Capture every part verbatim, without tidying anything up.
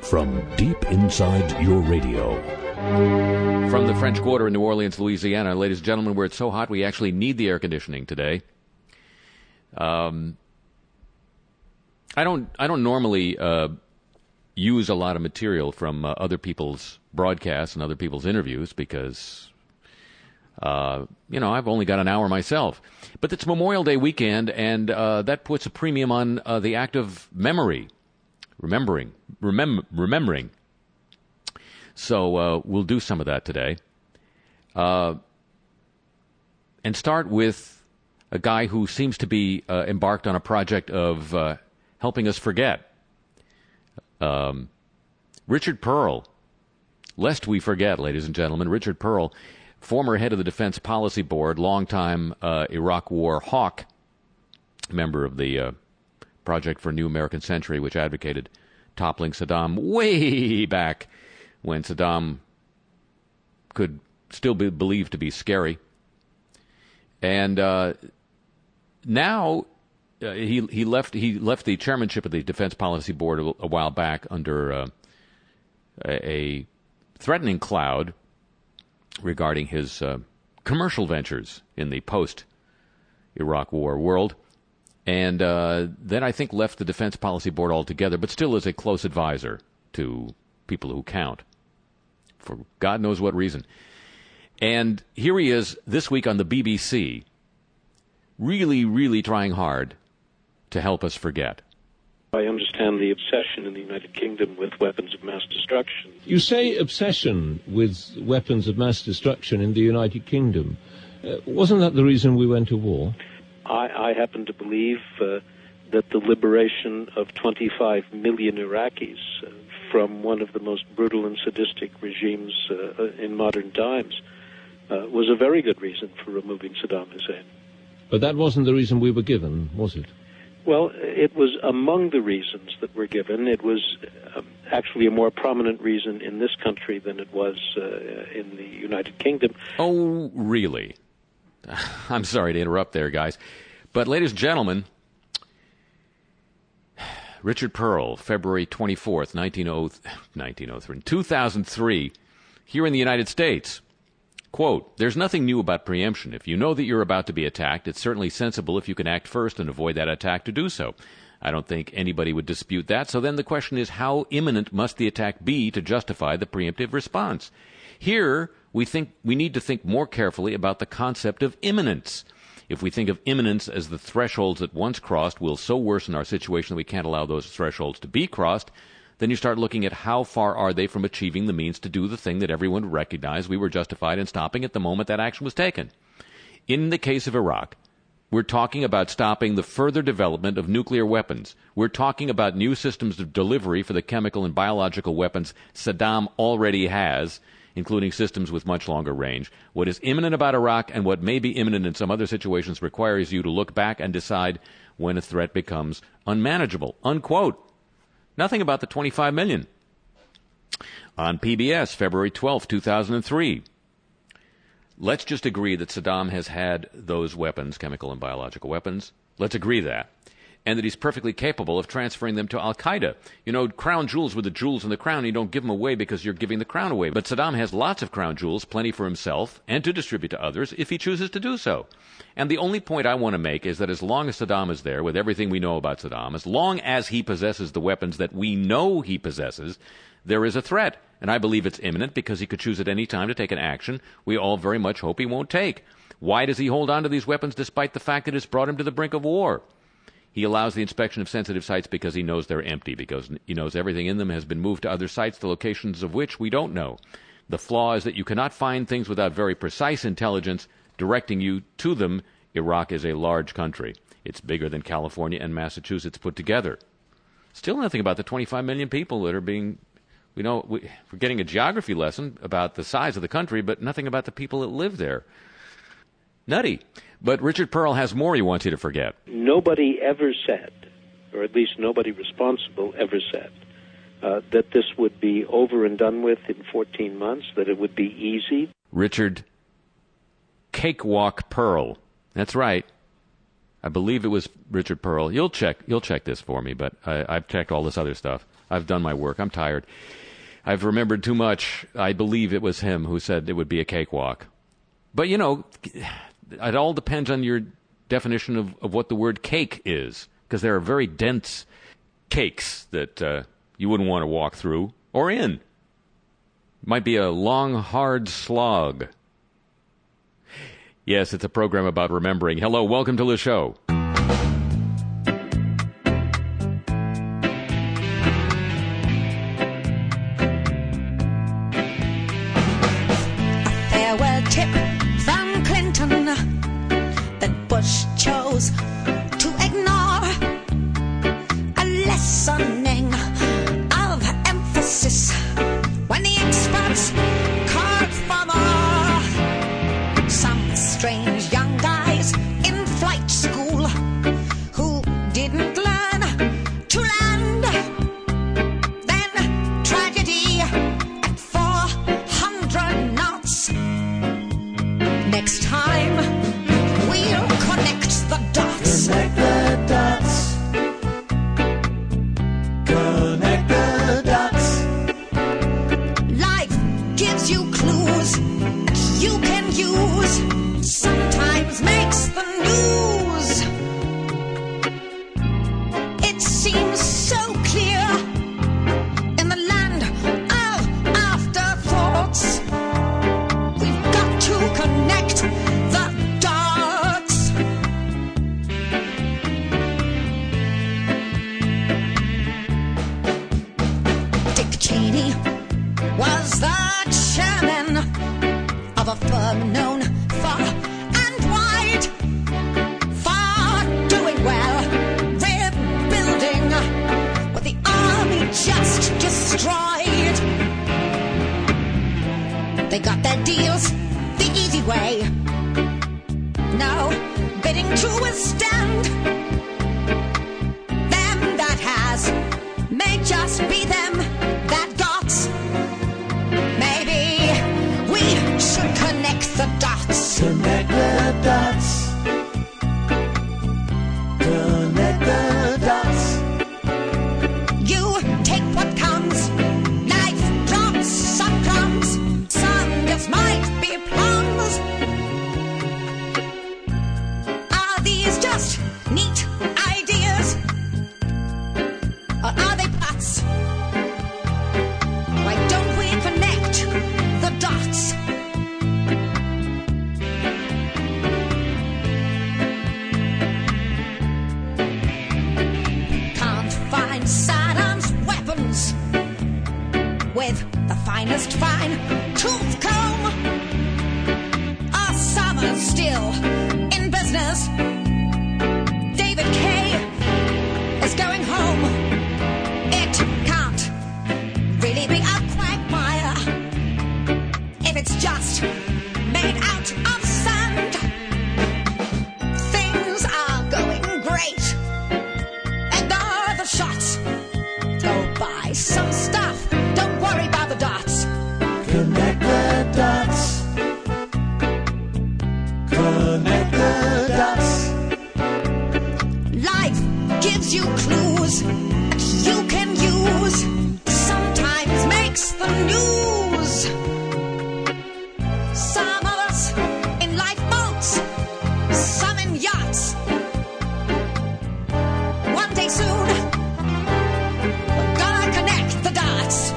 from deep inside your radio. From the French Quarter in New Orleans, Louisiana, ladies and gentlemen, where it's so hot we actually need the air conditioning today. Um, I don't. I don't normally uh, use a lot of material from uh, other people's broadcasts and other people's interviews because, uh, you know, I've only got an hour myself. But it's Memorial Day weekend, and uh, that puts a premium on uh, the act of memory, remembering, remem- remembering. So uh, we'll do some of that today, uh, and start with a guy who seems to be uh, embarked on a project of uh, helping us forget. Um, Richard Perle, lest we forget, ladies and gentlemen, Richard Perle, former head of the Defense Policy Board, longtime uh, Iraq War hawk, member of the uh, Project for a New American Century, which advocated toppling Saddam way back when Saddam could still be believed to be scary. And uh, now uh, he he left he left the chairmanship of the Defense Policy Board a, a while back under uh, a, a threatening cloud regarding his uh, commercial ventures in the post-Iraq War world. And uh, then I think left the Defense Policy Board altogether, but still is a close advisor to people who count, for God knows what reason. And here he is this week on the B B C, really, really trying hard to help us forget. I understand the obsession in the United Kingdom with weapons of mass destruction. You say obsession with weapons of mass destruction in the United Kingdom. Uh, wasn't that the reason we went to war? I, I happen to believe uh, that the liberation of twenty-five million Iraqis uh, from one of the most brutal and sadistic regimes uh, in modern times uh, was a very good reason for removing Saddam Hussein. But that wasn't the reason we were given, was it? Well, it was among the reasons that were given. It was uh, actually a more prominent reason in this country than it was uh, in the United Kingdom. Oh, really? I'm sorry to interrupt there, guys. But, ladies and gentlemen, Richard Perle, February twenty-fourth, nineteen oh three, two thousand three, here in the United States. Quote, "There's nothing new about preemption. If you know that you're about to be attacked, it's certainly sensible if you can act first and avoid that attack to do so. I don't think anybody would dispute that. So then the question is, how imminent must the attack be to justify the preemptive response? Here, we think we need to think more carefully about the concept of imminence. If we think of imminence as the thresholds that once crossed will so worsen our situation that we can't allow those thresholds to be crossed, then you start looking at how far are they from achieving the means to do the thing that everyone would recognize we were justified in stopping at the moment that action was taken. In the case of Iraq, we're talking about stopping the further development of nuclear weapons. We're talking about new systems of delivery for the chemical and biological weapons Saddam already has, including systems with much longer range. What is imminent about Iraq and what may be imminent in some other situations requires you to look back and decide when a threat becomes unmanageable." Unquote. Nothing about the twenty-five million. On P B S, February twelfth, two thousand three. Let's just agree that Saddam has had those weapons, chemical and biological weapons. Let's agree that. And that he's perfectly capable of transferring them to Al-Qaeda. You know, crown jewels with the jewels in the crown, you don't give them away because you're giving the crown away. But Saddam has lots of crown jewels, plenty for himself, and to distribute to others if he chooses to do so. And the only point I want to make is that as long as Saddam is there, with everything we know about Saddam, as long as he possesses the weapons that we know he possesses, there is a threat. And I believe it's imminent because he could choose at any time to take an action we all very much hope he won't take. Why does he hold on to these weapons despite the fact that it's brought him to the brink of war? He allows the inspection of sensitive sites because he knows they're empty, because he knows everything in them has been moved to other sites, the locations of which we don't know. The flaw is that you cannot find things without very precise intelligence directing you to them. Iraq is a large country. It's bigger than California and Massachusetts put together. Still nothing about the twenty-five million people that are being, we know, we're getting a geography lesson about the size of the country, but nothing about the people that live there. Nutty. But Richard Perle has more he wants you to forget. Nobody ever said, or at least nobody responsible ever said, uh, that this would be over and done with in fourteen months, that it would be easy. Richard Cakewalk Perle. That's right. I believe it was Richard Pearl. You'll check. You'll check this for me, but I, I've checked all this other stuff. I've done my work. I'm tired. I've remembered too much. I believe it was him who said it would be a cakewalk. But, you know, it all depends on your definition of, of what the word cake is, because there are very dense cakes that uh, you wouldn't want to walk through or in. It might be a long, hard slog. Yes, it's a program about remembering. Hello, welcome to the show. Chose to ignore a lessening of emphasis when the experts called for more. Some strange young guys in flight school who didn't learn to land. Then tragedy at four hundred knots. Next time we'll connect the dots. Connect the dots. Connect the dots. Life gives you clues that you can use. Sometimes makes the news. It seems so clear in the land of afterthoughts. We've got to connect the dots. Dick Cheney was the chairman of a firm known far and wide for doing well, rebuilding what the army just destroyed. They got their deals the easy way. No bidding to withstand. Them that has may just be them that got. Maybe we should connect the dots. Connect the dots. Connect the dots. You take what comes. Life drops some crumbs. Some just might be plums. Are these just neat ideas? Or are they plots? Why don't we connect the dots? Can't find Saddam's weapons with the finest fine tooth comb. Are Summers still in business? David Kay is going home. It can't really be a quagmire if it's just made out of sand. Things are going great, and all the shots go buy some stuff. Don't worry about the dots. Connect the dots. Connect the dots. Life gives you clues that you can use. Sometimes makes the news. Some of us in lifeboats, some in yachts. One day soon, we're gonna connect the dots.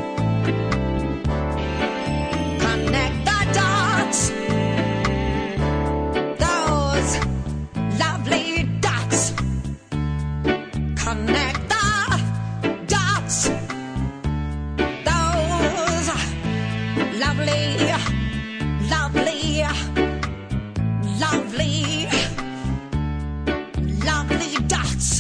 Connect the dots. Those lovely dots. Connect the dots. Those lovely, lovely, lovely, lovely dots.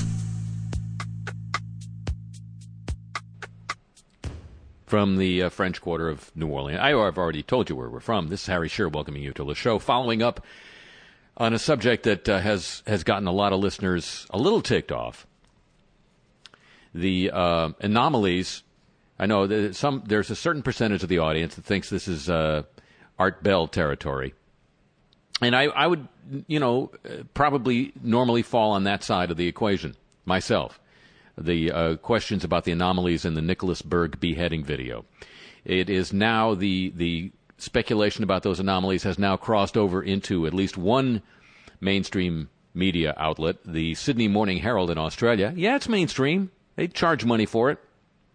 From the uh, French Quarter of New Orleans. I, I've already told you where we're from. This is Harry Shearer welcoming you to the show, following up on a subject that uh, has, has gotten a lot of listeners a little ticked off. The uh, anomalies. I know that some there's a certain percentage of the audience that thinks this is uh, Art Bell territory. And I, I would, you know, probably normally fall on that side of the equation myself. The uh, questions about the anomalies in the Nicholas Berg beheading video. It is now the the speculation about those anomalies has now crossed over into at least one mainstream media outlet, the Sydney Morning Herald in Australia. Yeah, it's mainstream. They charge money for it.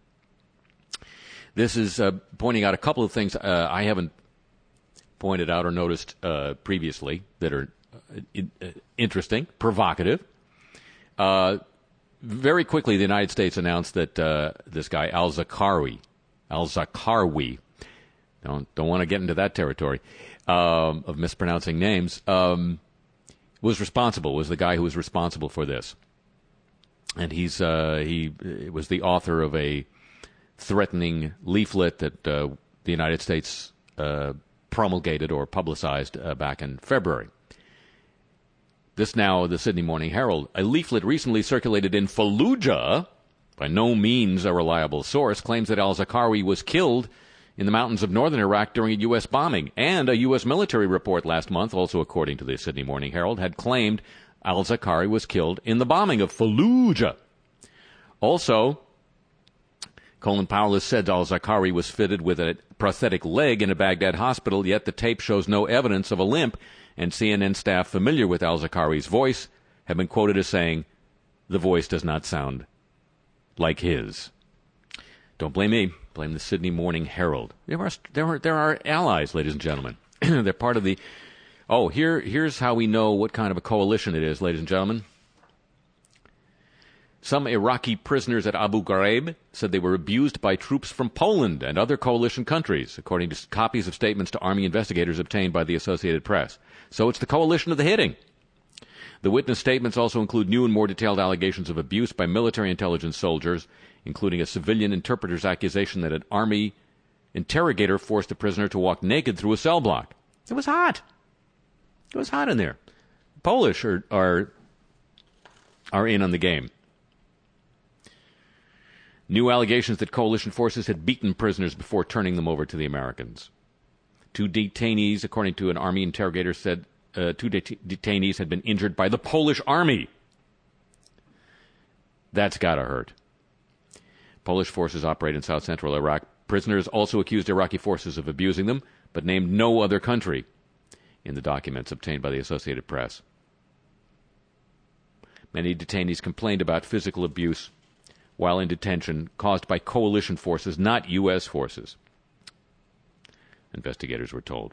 This is uh, pointing out a couple of things uh, I haven't pointed out or noticed uh, previously that are uh, in, uh, interesting, provocative. Uh, very quickly, the United States announced that uh, this guy, al-Zarqawi, al-Zarqawi, don't, don't want to get into that territory um, of mispronouncing names, um, was responsible, was the guy who was responsible for this. And he's uh, he was the author of a threatening leaflet that uh, the United States uh, promulgated or publicized uh, back in February. This now, the Sydney Morning Herald. A leaflet recently circulated in Fallujah, by no means a reliable source, claims that al-Zarqawi was killed in the mountains of northern Iraq during a U S bombing. And a U S military report last month, also according to the Sydney Morning Herald, had claimed al-Zarqawi was killed in the bombing of Fallujah. Also, Colin Powell has said al-Zarqawi was fitted with a prosthetic leg in a Baghdad hospital, yet the tape shows no evidence of a limp, and C N N staff familiar with al-Zarqawi's voice have been quoted as saying, the voice does not sound like his. Don't blame me. Blame the Sydney Morning Herald. There are, there are, there are allies, ladies and gentlemen. They're part of the... Oh, here, here's how we know what kind of a coalition it is, ladies and gentlemen. Some Iraqi prisoners at Abu Ghraib said they were abused by troops from Poland and other coalition countries, according to copies of statements to Army investigators obtained by the Associated Press. So it's the coalition of the hitting. The witness statements also include new and more detailed allegations of abuse by military intelligence soldiers, including a civilian interpreter's accusation that an Army interrogator forced a prisoner to walk naked through a cell block. It was hot. It was hot in there. Polish are are, are in on the game. New allegations that coalition forces had beaten prisoners before turning them over to the Americans. Two detainees, according to an Army interrogator, said uh, two det- detainees had been injured by the Polish Army. That's gotta hurt. Polish forces operate in south-central Iraq. Prisoners also accused Iraqi forces of abusing them, but named no other country in the documents obtained by the Associated Press. Many detainees complained about physical abuse while in detention caused by coalition forces, not U S forces, investigators were told.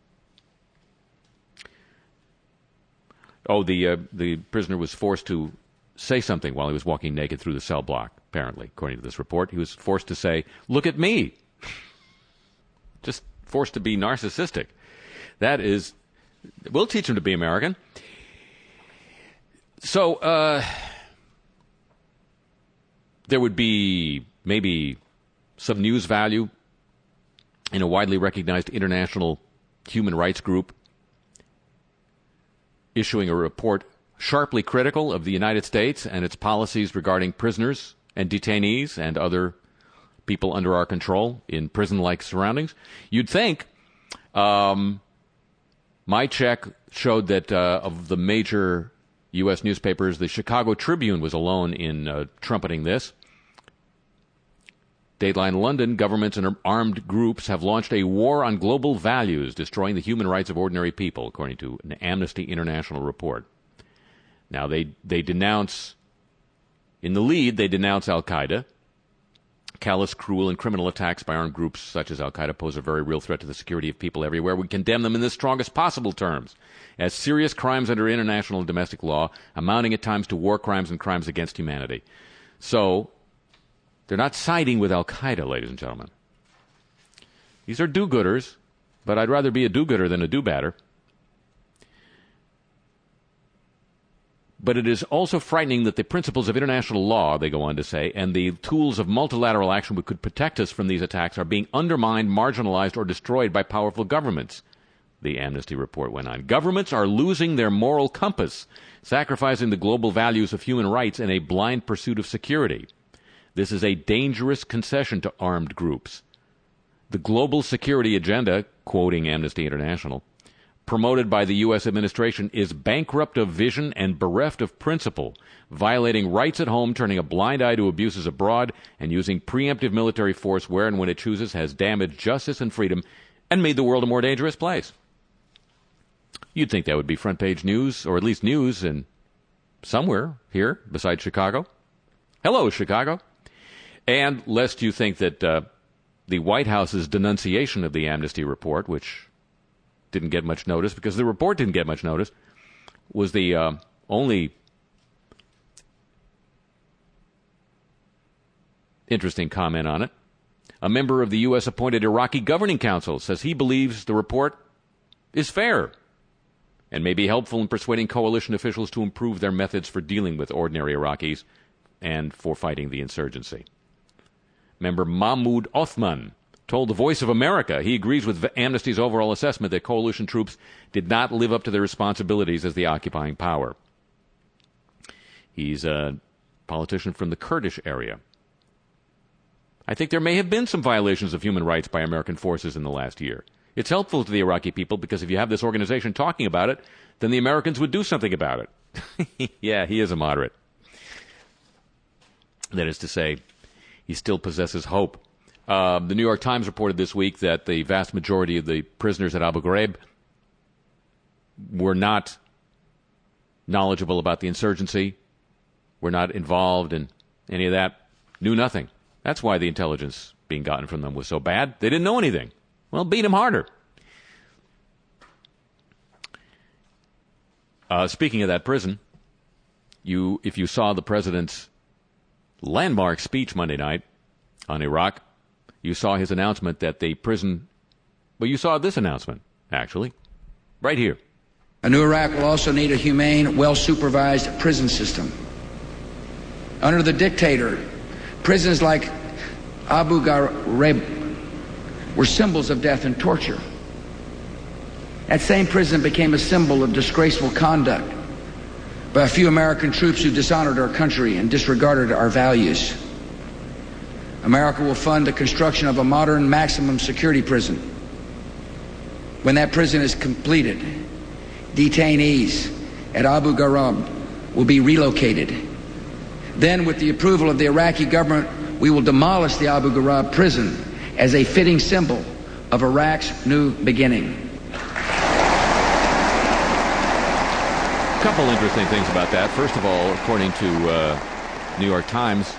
Oh, the uh, the prisoner was forced to say something while he was walking naked through the cell block, apparently, according to this report. He was forced to say, "Look at me." Just forced to be narcissistic. That is, we'll teach him to be American. So, uh, there would be maybe some news value in a widely recognized international human rights group issuing a report sharply critical of the United States and its policies regarding prisoners and detainees and other people under our control in prison-like surroundings. You'd think, um, my check showed that uh, of the major U S newspapers, the Chicago Tribune was alone in uh, trumpeting this. Dateline London, governments and armed groups have launched a war on global values, destroying the human rights of ordinary people, according to an Amnesty International report. Now, they, they denounce, in the lead, they denounce al-Qaeda. Callous, cruel, and criminal attacks by armed groups such as al-Qaeda pose a very real threat to the security of people everywhere. We condemn them in the strongest possible terms as serious crimes under international and domestic law, amounting at times to war crimes and crimes against humanity. So, they're not siding with al-Qaeda, ladies and gentlemen. These are do-gooders, but I'd rather be a do-gooder than a do-badder. But it is also frightening that the principles of international law, they go on to say, and the tools of multilateral action which could protect us from these attacks are being undermined, marginalized, or destroyed by powerful governments, the Amnesty report went on. Governments are losing their moral compass, sacrificing the global values of human rights in a blind pursuit of security. This is a dangerous concession to armed groups. The global security agenda, quoting Amnesty International, promoted by the U S administration is bankrupt of vision and bereft of principle, violating rights at home, turning a blind eye to abuses abroad, and using preemptive military force where and when it chooses has damaged justice and freedom and made the world a more dangerous place. You'd think that would be front page news, or at least news in somewhere here besides Chicago. Hello, Chicago. And lest you think that uh, the White House's denunciation of the amnesty report, which didn't get much notice because the report didn't get much notice, was the uh, only interesting comment on it. A member of the U S-appointed Iraqi Governing Council says he believes the report is fair and may be helpful in persuading coalition officials to improve their methods for dealing with ordinary Iraqis and for fighting the insurgency. Member Mahmoud Othman told the Voice of America he agrees with Amnesty's overall assessment that coalition troops did not live up to their responsibilities as the occupying power. He's a politician from the Kurdish area. I think there may have been some violations of human rights by American forces in the last year. It's helpful to the Iraqi people because if you have this organization talking about it, then the Americans would do something about it. Yeah, he is a moderate. That is to say, he still possesses hope. Uh, the New York Times reported this week that the vast majority of the prisoners at Abu Ghraib were not knowledgeable about the insurgency, were not involved in any of that, knew nothing. That's why the intelligence being gotten from them was so bad. They didn't know anything. Well, beat them harder. Uh, speaking of that prison, you if you saw the president's landmark speech Monday night on Iraq, you saw his announcement that the prison... Well, you saw this announcement, actually, right here. A new Iraq will also need a humane, well-supervised prison system. Under the dictator, prisons like Abu Ghraib were symbols of death and torture. That same prison became a symbol of disgraceful conduct by a few American troops who dishonored our country and disregarded our values. America will fund the construction of a modern maximum security prison. When that prison is completed, detainees at Abu Ghraib will be relocated. Then, with the approval of the Iraqi government, we will demolish the Abu Ghraib prison as a fitting symbol of Iraq's new beginning. A couple interesting things about that. First of all, according to uh, New York Times,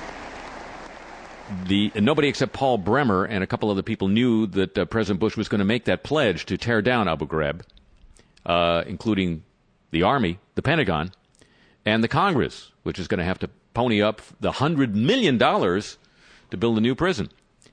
the nobody except Paul Bremer and a couple other people knew that uh, President Bush was going to make that pledge to tear down Abu Ghraib, uh, including the Army, the Pentagon, and the Congress, which is going to have to pony up the one hundred million dollars to build a new prison.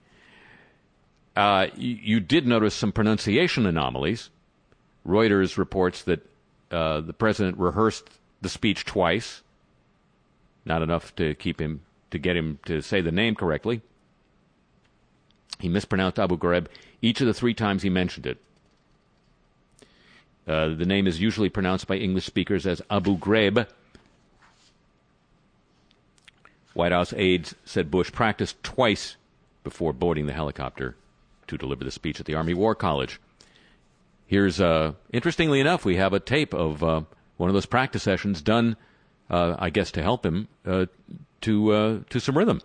Uh, you, you did notice some pronunciation anomalies. Reuters reports that uh, the president rehearsed the speech twice, not enough to keep him to get him to say the name correctly. He mispronounced Abu Ghraib each of the three times he mentioned it. Uh, the name is usually pronounced by English speakers as Abu Ghraib. White House aides said Bush practiced twice before boarding the helicopter to deliver the speech at the Army War College. Here's, uh, interestingly enough, we have a tape of uh, one of those practice sessions done, uh, I guess, to help him uh, to uh, to some rhythm.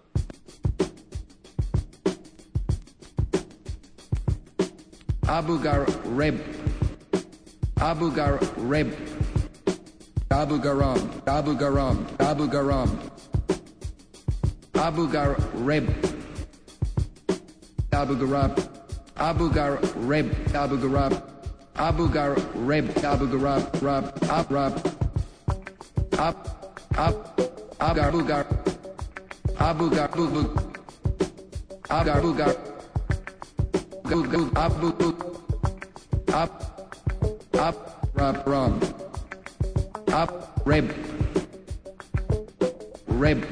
Abu Ghraib, Abu Ghraib, Abu Ghraib, Abu Ghraib, Abu Ghraib, Abu Ghraib, Abu Ghraib, Abu Ghraib, Abu Ghraib, Abu Ghraib, Abu Ghraib, Rab, Ab, Rab, Ab, Ab, Ab, Abu Ghraib, Abu Ghraib, Abu Ghraib, Abu Abu Ab, Ab, Rab, Rab, Ab, Reb, Reb,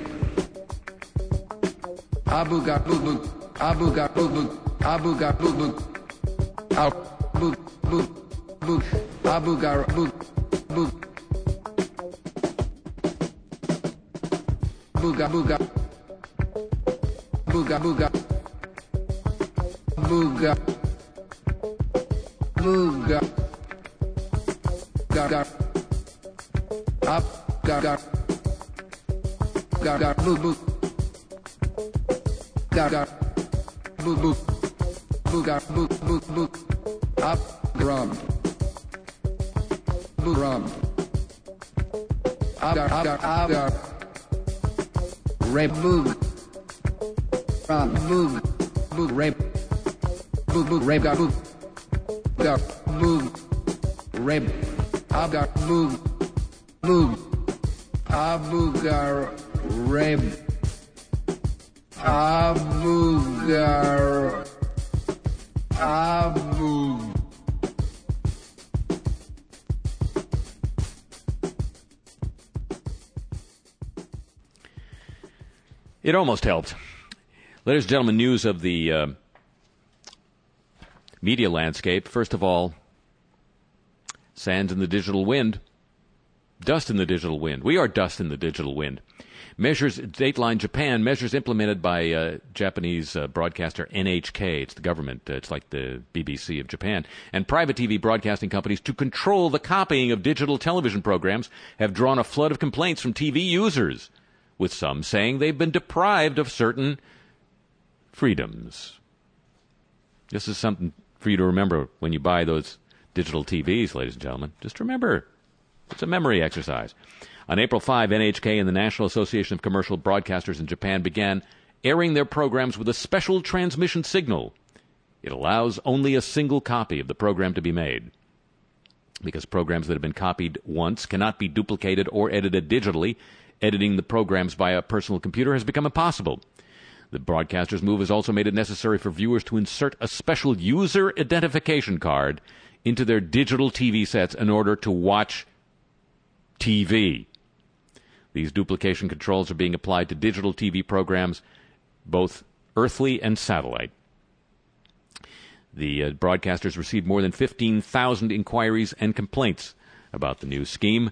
Abu Ghraib, Abu Ghraib, Abu Ghraib, Abu Abu Abu Ghraib, Abu Buga Buga Buga Buga Buga Buga Gar gar. Up gar gar. Gar gar. Boo boo. Gar gar. Boo boo. Boo gar. Boo boo boo. Up rum. Boo rum. Up gar gar up gar. Rape boo. Rum boo. Boo rape. Boo boo rape gar boo. Gar boo. Rape. Up gar boo. Boo. Abu gar rape. Abu gar. Abu. It almost helped. Ladies and gentlemen, news of the uh, media landscape. First of all, sands in the digital wind. Dust in the digital wind. We are dust in the digital wind. Measures, Dateline Japan, measures implemented by uh, Japanese uh, broadcaster N H K. It's the government. Uh, it's like the B B C of Japan. And private T V broadcasting companies to control the copying of digital television programs have drawn a flood of complaints from T V users, with some saying they've been deprived of certain freedoms. This is something for you to remember when you buy those digital T Vs, ladies and gentlemen. Just remember, it's a memory exercise. On April fifth, N H K and the National Association of Commercial Broadcasters in Japan began airing their programs with a special transmission signal. It allows only a single copy of the program to be made, because programs that have been copied once cannot be duplicated or edited digitally. Editing the programs via a personal computer has become impossible. The broadcaster's move has also made it necessary for viewers to insert a special user identification card into their digital T V sets in order to watch T V. These duplication controls are being applied to digital T V programs, both earthly and satellite. The uh, broadcasters received more than fifteen thousand inquiries and complaints about the new scheme.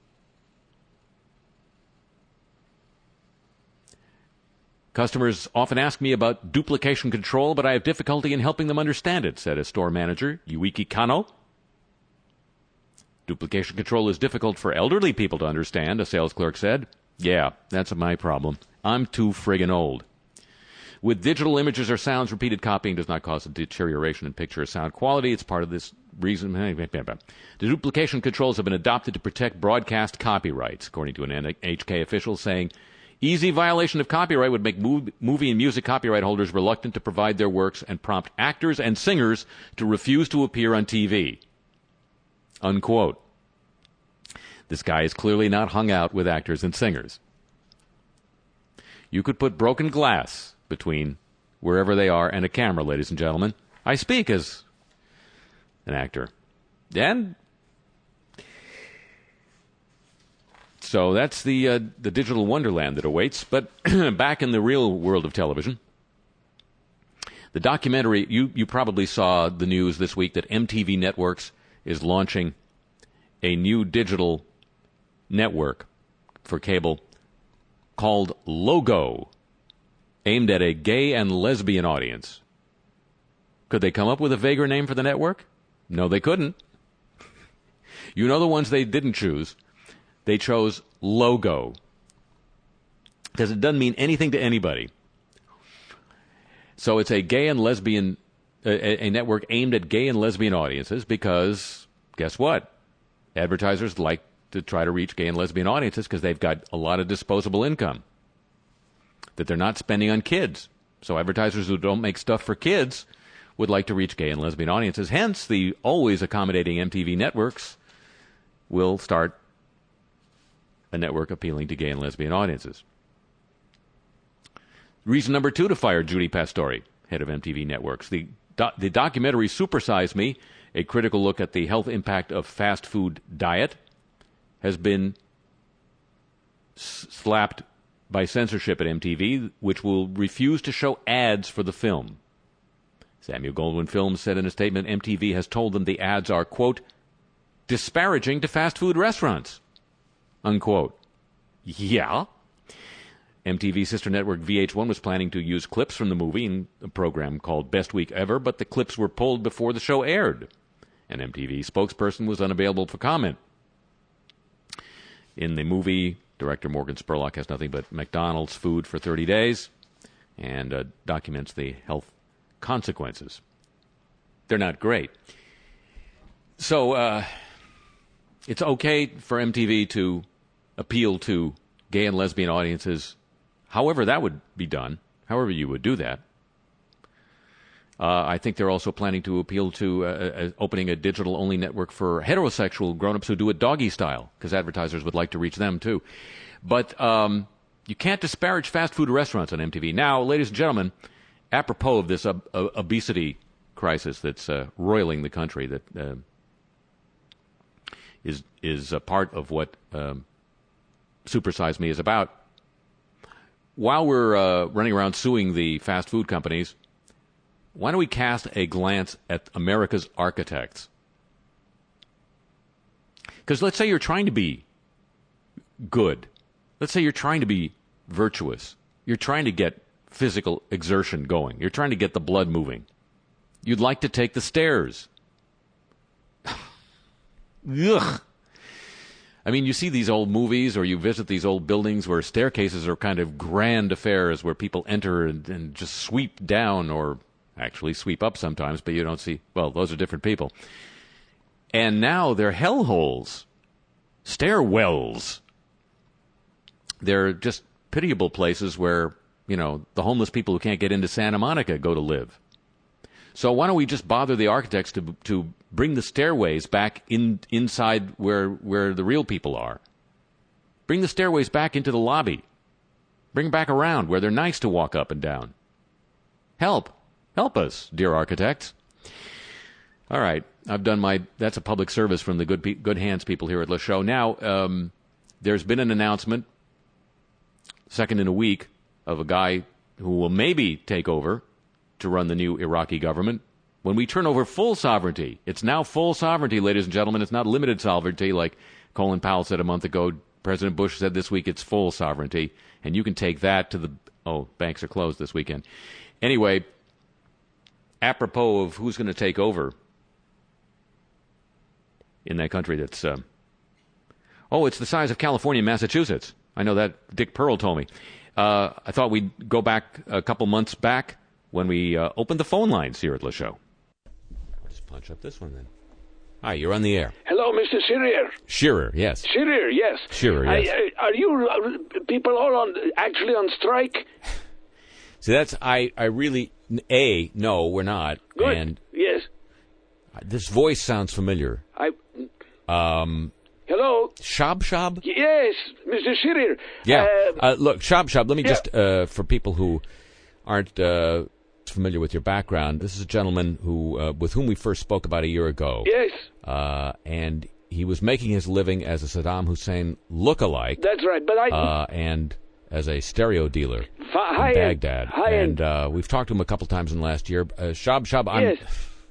Customers often ask me about duplication control, but I have difficulty in helping them understand it, said a store manager, Yuiki Kano. Duplication control is difficult for elderly people to understand, a sales clerk said. Yeah, that's my problem. I'm too friggin' old. With digital images or sounds, repeated copying does not cause a deterioration in picture or sound quality. It's part of this reason. The duplication controls have been adopted to protect broadcast copyrights, according to an N H K official, saying easy violation of copyright would make movie and music copyright holders reluctant to provide their works and prompt actors and singers to refuse to appear on T V. Unquote. This guy is clearly not hung out with actors and singers. You could put broken glass between wherever they are and a camera, ladies and gentlemen. I speak as an actor. And so that's the uh, the digital wonderland that awaits. But back in the real world of television, the documentary, you, you probably saw the news this week that M T V Networks is launching a new digital network for cable called Logo, aimed at a gay and lesbian audience. Could they come up with a vaguer name for the network? No, they couldn't. You know the ones they didn't choose? They chose Logo, because it doesn't mean anything to anybody. So it's a gay and lesbian, a, a network aimed at gay and lesbian audiences, because guess what? Advertisers like to try to reach gay and lesbian audiences because they've got a lot of disposable income that they're not spending on kids. So advertisers who don't make stuff for kids would like to reach gay and lesbian audiences. Hence, the always accommodating M T V networks will start a network appealing to gay and lesbian audiences. Reason number two to fire Judy Pastore, head of M T V Networks. The, do- the documentary Supersize Me, a critical look at the health impact of fast food diet, has been s- slapped by censorship at M T V, which will refuse to show ads for the film. Samuel Goldwyn Films said in a statement, M T V has told them the ads are, quote, disparaging to fast food restaurants, unquote. Yeah. M T V sister network V H one was planning to use clips from the movie in a program called Best Week Ever, but the clips were pulled before the show aired. An M T V spokesperson was unavailable for comment In the movie, director Morgan Spurlock has nothing but McDonald's food for thirty days and uh, documents the health consequences. They're not great. So uh, it's okay for M T V to appeal to gay and lesbian audiences, however that would be done, however you would do that. Uh, I think they're also planning to appeal to uh, uh, opening a digital-only network for heterosexual grown-ups who do it doggy style, because advertisers would like to reach them too. But um, you can't disparage fast food restaurants on M T V. Now, ladies and gentlemen, apropos of this ob- uh, obesity crisis that's uh, roiling the country, that uh, is is a part of what um, Super Size Me is about. While we're uh, running around suing the fast food companies, why don't we cast a glance at America's architects? Because let's say you're trying to be good. Let's say you're trying to be virtuous. You're trying to get physical exertion going. You're trying to get the blood moving. You'd like to take the stairs. Ugh. I mean, you see these old movies or you visit these old buildings where staircases are kind of grand affairs where people enter and, and just sweep down, or actually sweep up sometimes, but you don't see, well, those are different people. And now they're hellholes, stairwells. They're just pitiable places where, you know, the homeless people who can't get into Santa Monica go to live. So why don't we just bother the architects to to bring the stairways back in inside where where the real people are? Bring the stairways back into the lobby. Bring them back around where they're nice to walk up and down. Help. Help us, dear architects. All right, I've done my, that's a public service from the good pe- good hands people here at Le Show. Now, um, there's been an announcement, second in a week, of a guy who will maybe take over to run the new Iraqi government. When we turn over full sovereignty, it's now full sovereignty, ladies and gentlemen. It's not limited sovereignty like Colin Powell said a month ago. President Bush said this week it's full sovereignty, and you can take that to the, oh, banks are closed this weekend. Anyway, apropos of who's going to take over in that country that's, uh, oh, it's the size of California and Massachusetts. I know that. Dick Pearl told me. Uh, I thought we'd go back a couple months back when we uh, opened the phone lines here at Le Show. Just punch up this one then. Hi, you're on the air. Hello, Mister Shearer. Shearer, yes. Shearer, yes. Shearer, yes. I, I, are you uh, people all on actually on strike? See, that's, I, I really, A, no, we're not. Good. And yes. This voice sounds familiar. I. Um. Hello. Shab Shab? Yes, Mister Shearer. Yeah. Uh, Uh, look, Shab Shab, let me yeah. just, uh, for people who aren't uh, familiar with your background, this is a gentleman who, uh, with whom we first spoke about a year ago. Yes. Uh, and he was making his living as a Saddam Hussein look-alike. That's right, but I. Uh, and as a stereo dealer Hi- in Baghdad. High and end. uh, we've talked to him a couple times in the last year. Uh, Shab Shab, I'm, Yes.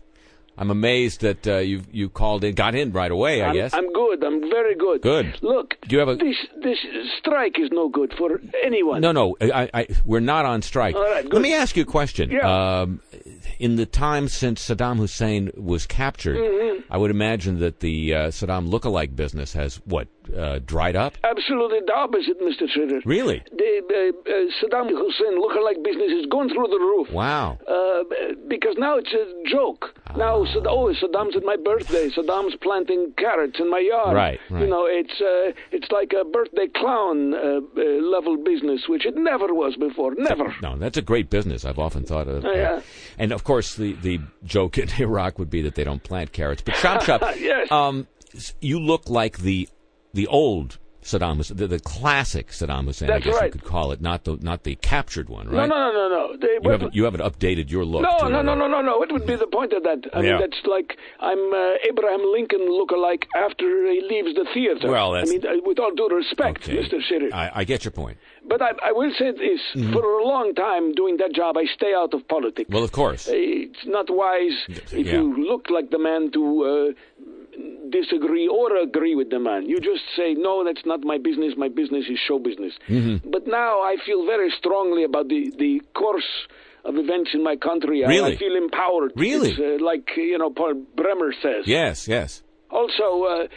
I'm amazed that uh, you you called in, got in right away, I I'm, guess. I'm good. I'm very good. Good. Look, Do you have a- this this strike is no good for anyone. No, no, I, I, we're not on strike. All right, Let good. me ask you a question. Yeah. Um, in the time since Saddam Hussein was captured, Mm-hmm. I would imagine that the uh, Saddam lookalike business has, what, uh, dried up? Absolutely the opposite, Mister Schroeder. Really? The uh, uh, Saddam Hussein lookalike business is going through the roof. Wow. Uh, because now it's a joke. Ah. Now, Sadd- oh, Saddam's at my birthday. Saddam's planting carrots in my yard. Right, right. You know, it's uh, it's like a birthday clown uh, uh, level business, which it never was before. Never. No, that's a great business. I've often thought of. Oh, yeah. And of course, the, the joke in Iraq would be that they don't plant carrots. But Shab Shab, Yes. um, s- you look like the the old Saddam Hussein, the, the classic Saddam Hussein. I That's guess right. you could call it, not the not the captured one, No, right? no, no, no, no. They, You haven't you haven't updated your look. No, to, no, uh, no, no, no, no. What would be the point of that? I Yeah. mean, that's like I'm uh, Abraham Lincoln look-alike after he leaves the theater. Well, that's- I mean, uh, with all due respect, Okay. Mister Shearer. I, I get your point. But I, I will say this: Mm-hmm. for a long time doing that job, I stay out of politics. Well, of course. It's not wise if Yeah. you look like the man to uh, disagree or agree with the man. You just say, no, that's not my business. My business is show business. Mm-hmm. But now I feel very strongly about the, the course of events in my country. I- Really? I, feel empowered. Really? It's, uh, like, you know, Paul Bremer says. Yes, yes. Also, uh,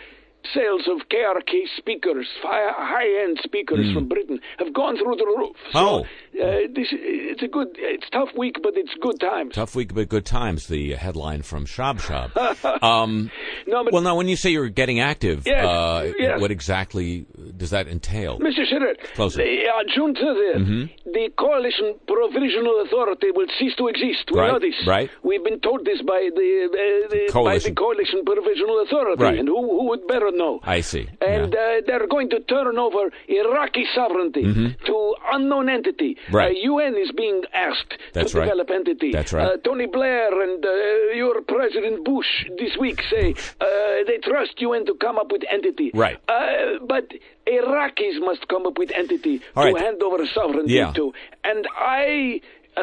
sales of K R K speakers, high-end speakers Mm. from Britain, have gone through the roof. So, Oh. uh, this it's a good, it's tough week, but it's good times. Tough week, but good times, the headline from Shab Shab. um, No, but well, now, when you say you're getting active, Yes, uh, yes. what exactly does that entail? Mister Schiller, Closer. the, uh, June thirtieth, Mhm. the Coalition Provisional Authority will cease to exist. We Right, know this. right. We've been told this by the, uh, the, by Coalition. the Coalition Provisional Authority, Right. and who, who would better know? I see. And yeah. uh, they're going to turn over Iraqi sovereignty Mhm. to unknown entity. Right. Uh, U N is being asked That's to right. develop entity. That's right. Uh, Tony Blair and uh, your President Bush this week say uh, they trust U N to come up with entity. Right. Uh, but Iraqis must come up with entity All to right. hand over sovereignty Yeah. to. And I, uh,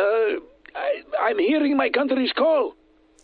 I, I'm hearing my country's call.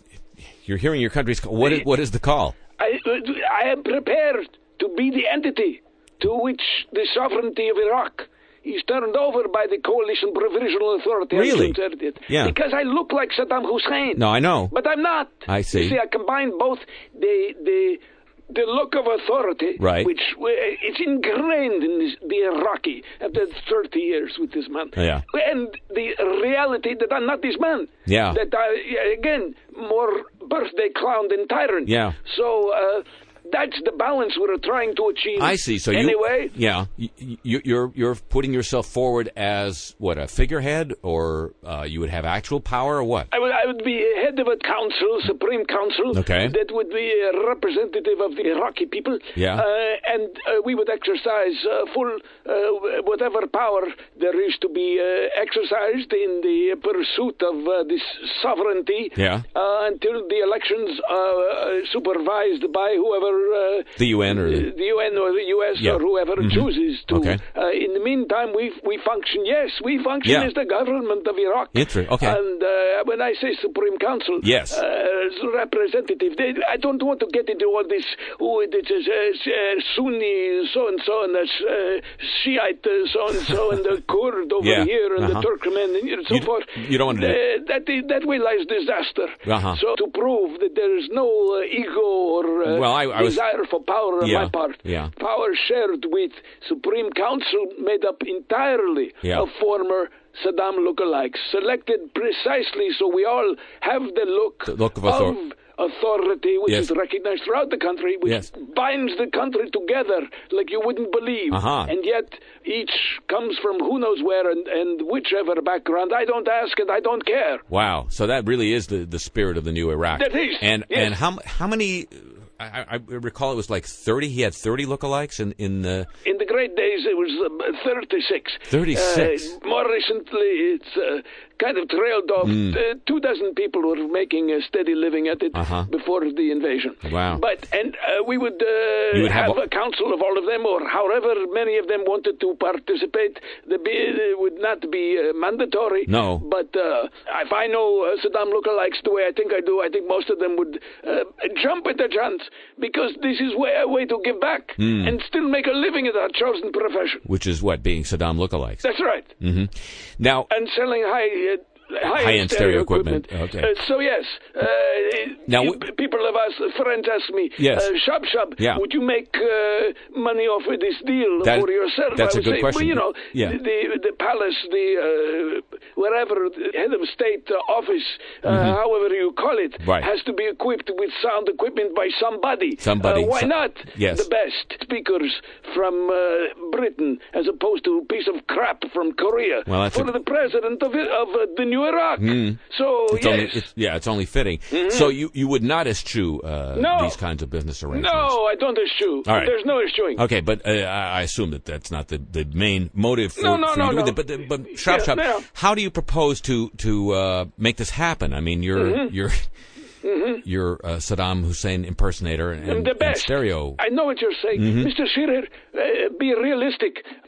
You're hearing your country's call. What is, what is the call? I, I am prepared to be the entity to which the sovereignty of Iraq is turned over by the Coalition Provisional Authority. on Really? June thirtieth. Yeah. Because I look like Saddam Hussein. No, I know. But I'm not. I see. You see, I combine both the the the look of authority, Right. which uh, it's ingrained in this, the Iraqi after thirty years with this man, Yeah. and the reality that I'm not this man. Yeah. That I, again, more birthday clown than tyrant. Yeah. So uh, that's the balance we're trying to achieve. I see. So anyway, you, yeah, you, you, you're you're putting yourself forward as what, a figurehead, or uh, you would have actual power, or what? I would, I would be head of a council, Supreme Council, Okay. that would be a representative of the Iraqi people. Yeah. Uh, and uh, we would exercise uh, full, uh, whatever power there is to be uh, exercised in the pursuit of uh, this sovereignty Yeah. uh, until the elections are uh, supervised by whoever. Uh, The U N or the, the U N or the U S Yeah. or whoever Mhm. chooses to. Okay. Uh, in the meantime, we we function. Yes, we function Yeah. as the government of Iraq. Inter- okay. And uh, when I say Supreme Council, Yes. uh, as representative, they, I don't want to get into all this. Oh, it is uh, uh, Sunni so and so, and the uh, Shiite so and so, and the Kurd over Yeah. here, and Uh-huh. the Turkmen, and so You d- forth. you don't want to do Uh, that that way lies disaster. Uh-huh. So to prove that there is no uh, ego or uh, Well, I- I was- desire for power on Yeah. my part. Yeah. Power shared with Supreme Council made up entirely Yeah. of former Saddam lookalikes, selected precisely so we all have the look, The look of author- authority, which Yes. is recognized throughout the country, which Yes. binds the country together like you wouldn't believe. Uh-huh. And yet each comes from who knows where and, and whichever background. I don't ask and I don't care. Wow. So that really is the, the spirit of the new Iraq. That is, And yes. and how how many? I, I recall it was like thirty. He had thirty lookalikes in in the. In the great days, it was um, thirty-six. thirty-six. Uh, more recently, it's uh, kind of trailed off. Mm. Uh, two dozen people were making a steady living at it Uh-huh. before the invasion. Wow. But and uh, we would, uh, You would have have, a- a council of all of them, or however many of them wanted to participate. The bid would not be uh, mandatory. No. But uh, if I know uh, Saddam lookalikes the way I think I do, I think most of them would uh, jump at the chance, because this is way, a way to give back Mm. and still make a living at our chosen profession. Which is what, being Saddam lookalikes. That's right. hmm Now, And selling high. Uh, High-end, High-end stereo equipment. equipment. Okay. Uh, so yes, uh, Now, you- w- people have asked, friends ask me, Yes. uh, Shab Shab, Yeah. would you make uh, money off of this deal That- for yourself? that's I a would good say, question. Well, you know, Yeah. the the palace, the uh, wherever the head of state uh, office, uh, Mhm. however you call it, Right. has to be equipped with sound equipment by somebody. Somebody. Uh, why So- not? Yes. The best speakers from uh, Britain, as opposed to a piece of crap from Korea, Well, that's for a- the president of, of uh, the new Iraq. Mm. So it's yes. only, it's, yeah, it's only fitting. Mhm. So you, you would not eschew uh, No. these kinds of business arrangements? No, I don't eschew. All right. There's no eschewing. Okay, but uh, I I assume that that's not the, the main motive for, No, no, for no, you doing no. it. But, the- but Shab Yeah, Shab, no. how do you propose to to uh, make this happen? I mean, you're Mhm. you're Mhm. you're a Saddam Hussein impersonator and, I'm the and best. stereo. I know what you're saying. Mhm. Mister Shearer, uh, be realistic.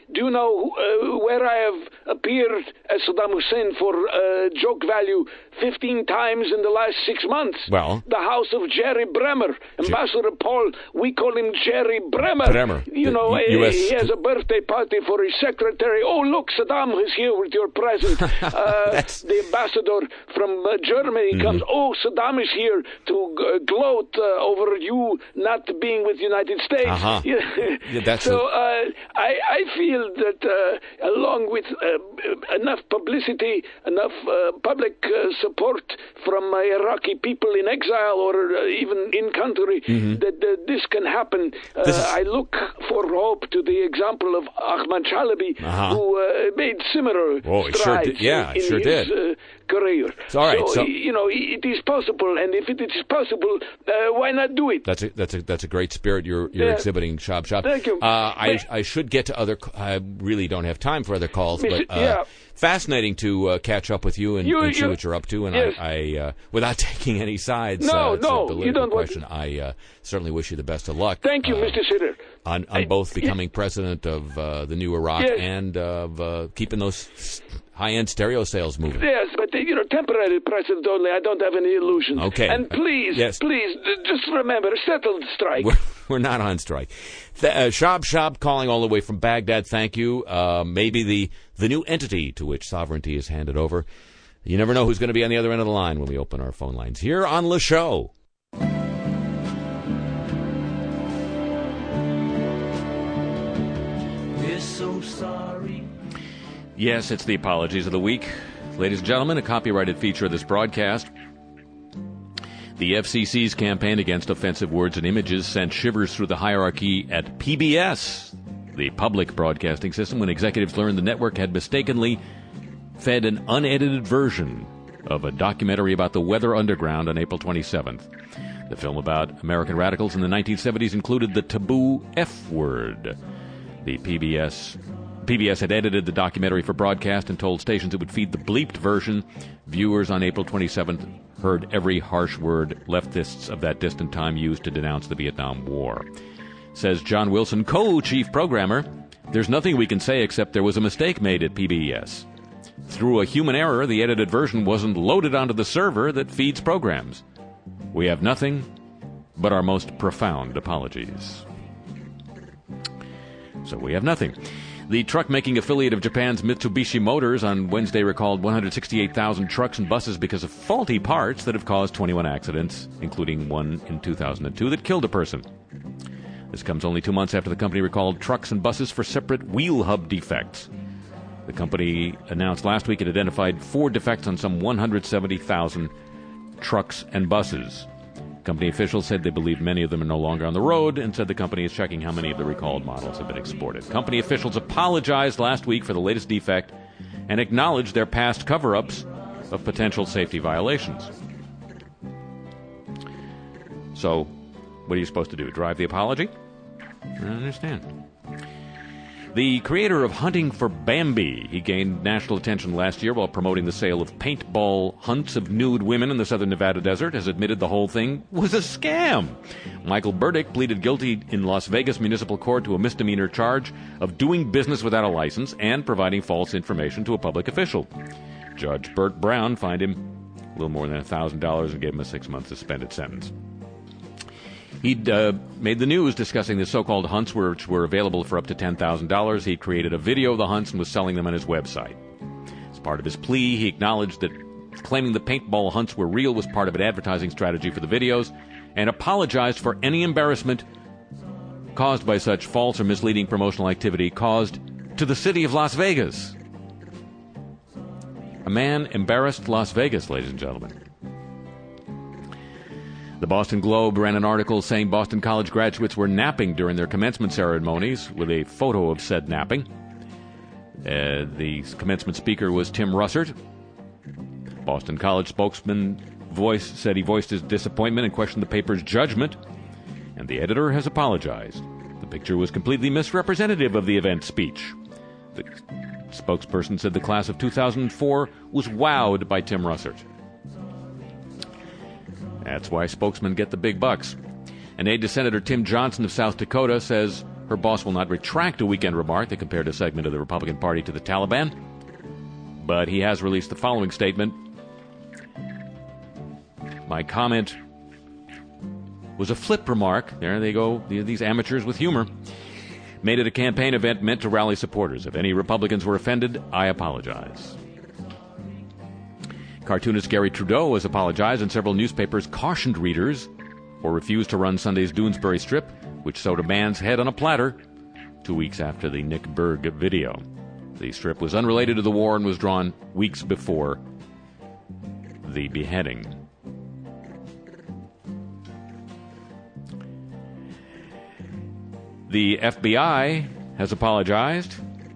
do you know uh, where I have appeared as Saddam Hussein for uh, joke value fifteen times in the last six months? Well, the house of Jerry Bremer. Ambassador Paul, we call him Jerry Bremer. Bremer. You know, the U S he has a birthday party for his secretary. Oh, look, Saddam is here with your present. Uh, the ambassador from uh, Germany mm-hmm. comes. Oh, Saddam is here to g- gloat uh, over you not being with the United States. Uh-huh. yeah, that's so a... uh, I, I feel that uh, along with uh, enough publicity, enough uh, public uh, support from uh, Iraqi people in exile or uh, even in country, mm-hmm. that uh, this can happen. Uh, is... I look for hope to the example of Ahmad Chalabi, uh-huh. who uh, made similar oh, strides sure did. Yeah, in, in sure his did. Uh, career. So, all right, so, so you know, it is possible, and if it is possible, uh, why not do it? That's a, that's a, that's a great spirit you're you're yeah. exhibiting, Shab Shab. Thank you. Uh, I I should get to other. I really don't have time for other calls, Mister but uh, yeah. fascinating to uh, catch up with you and, you, and see you, what you're up to. And yes. I, I uh, without taking any sides, no, uh, it's no, a you don't question. Want I uh, certainly wish you the best of luck. Thank you, uh, Mister Sitter. On, on I, both becoming yes. president of uh, the new Iraq yes. and of uh, keeping those high-end stereo sales moving. Yes, but, you know, temporary president only. I don't have any illusions. Okay. And please, yes. please, just remember, settled strike. We're, we're not on strike. Th- uh, Shab Shab calling all the way from Baghdad, thank you. Uh, maybe the, the new entity to which sovereignty is handed over. You never know who's going to be on the other end of the line when we open our phone lines. Here on Le Show. We're so sorry. Yes, it's the Apologies of the Week. Ladies and gentlemen, a copyrighted feature of this broadcast. The F C C's campaign against offensive words and images sent shivers through the hierarchy at P B S, the public broadcasting system, when executives learned the network had mistakenly fed an unedited version of a documentary about the Weather Underground on April twenty-seventh. The film about American radicals in the nineteen seventies included the taboo F word. The P B S P B S had edited the documentary for broadcast and told stations it would feed the bleeped version. Viewers on April twenty-seventh heard every harsh word leftists of that distant time used to denounce the Vietnam War. Says John Wilson, co-chief programmer, there's nothing we can say except there was a mistake made at P B S. Through a human error, the edited version wasn't loaded onto the server that feeds programs. We have nothing but our most profound apologies. So we have nothing. The truck-making affiliate of Japan's Mitsubishi Motors on Wednesday recalled one hundred sixty-eight thousand trucks and buses because of faulty parts that have caused twenty-one accidents, including one in two thousand two that killed a person. This comes only two months after the company recalled trucks and buses for separate wheel hub defects. The company announced last week it identified four defects on some one hundred seventy thousand trucks and buses. Company officials said they believe many of them are no longer on the road and said the company is checking how many of the recalled models have been exported. Company officials apologized last week for the latest defect and acknowledged their past cover-ups of potential safety violations. So, what are you supposed to do? Drive the apology? I don't understand. The creator of Hunting for Bambi, he gained national attention last year while promoting the sale of paintball hunts of nude women in the southern Nevada desert, has admitted the whole thing was a scam. Michael Burdick pleaded guilty in Las Vegas Municipal Court to a misdemeanor charge of doing business without a license and providing false information to a public official. Judge Burt Brown fined him a little more than one thousand dollars and gave him a six-month suspended sentence. He'd uh, made the news discussing the so-called hunts, which were available for up to ten thousand dollars. He created a video of the hunts and was selling them on his website. As part of his plea, he acknowledged that claiming the paintball hunts were real was part of an advertising strategy for the videos and apologized for any embarrassment caused by such false or misleading promotional activity caused to the city of Las Vegas. A man embarrassed Las Vegas, ladies and gentlemen. The Boston Globe ran an article saying Boston College graduates were napping during their commencement ceremonies with a photo of said napping. Uh, the commencement speaker was Tim Russert. Boston College spokesman voice said he voiced his disappointment and questioned the paper's judgment, and the editor has apologized. The picture was completely misrepresentative of the event speech. The spokesperson said the class of two thousand four was wowed by Tim Russert. That's why spokesmen get the big bucks. An aide to Senator Tim Johnson of South Dakota says her boss will not retract a weekend remark that compared a segment of the Republican Party to the Taliban, but he has released the following statement. My comment was a flip remark. There they go, these amateurs with humor. Made it a campaign event meant to rally supporters. If any Republicans were offended, I apologize. Cartoonist Gary Trudeau has apologized, and several newspapers cautioned readers or refused to run Sunday's Doonesbury strip, which showed a man's head on a platter two weeks after the Nick Berg video. The strip was unrelated to the war and was drawn weeks before the beheading. The F B I has apologized